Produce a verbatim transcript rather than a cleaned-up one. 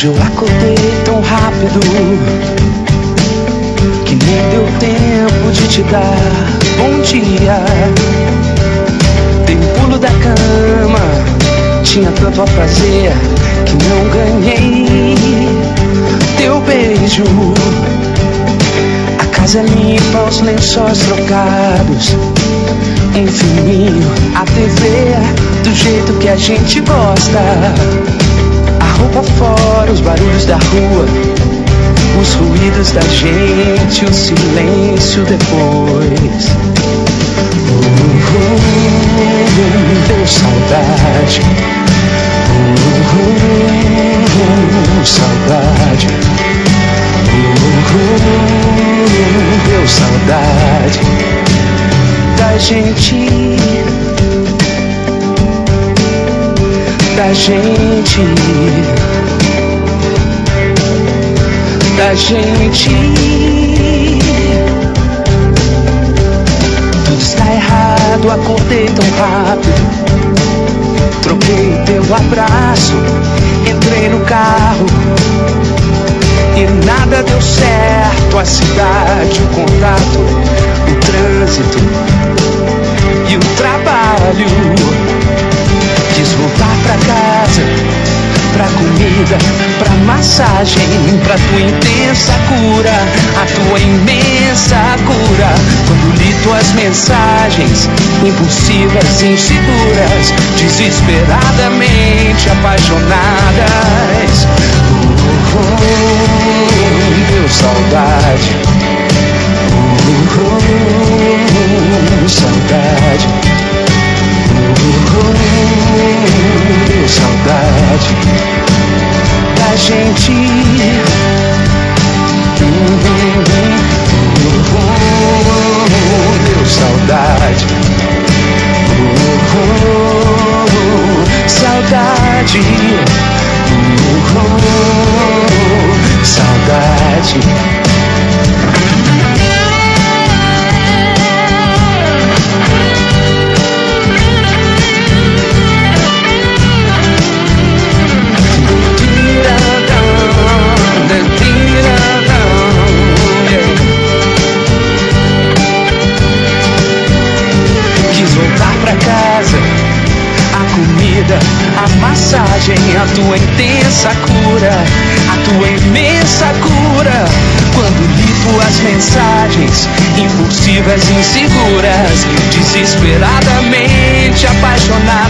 Hoje eu acordei tão rápido que nem deu tempo de te dar bom dia. Dei um pulo da cama, tinha tanto a fazer que não ganhei teu beijo. A casa é limpa, os lençóis trocados, um filminho, a T V do jeito que a gente gosta. A roupa fora, os barulhos da rua, os ruídos da gente, o silêncio depois. Uh, uh, deu saudade. Uh, uh, saudade. Uh, uh, deu saudade da gente, da gente, da gente. Tudo está errado, acordei tão rápido. Troquei teu abraço, entrei no carro e nada deu certo. A cidade, o contato, o trânsito e o trabalho. Quis voltar pra casa, pra comida, pra massagem, pra tua intensa cura, a tua imensa cura. Quando li tuas mensagens, impulsivas, inseguras, desesperadamente apaixonadas. Uh, uh, deu saudade. Uh, uh, saudade. Uh, uh, deu saudade da gente. Uh, uh, uh, deu saudade. Uh, uh, saudade. Uh, uh, saudade. A massagem, a tua intensa cura, a tua imensa cura. Quando li tuas mensagens, impulsivas, inseguras, desesperadamente apaixonadas.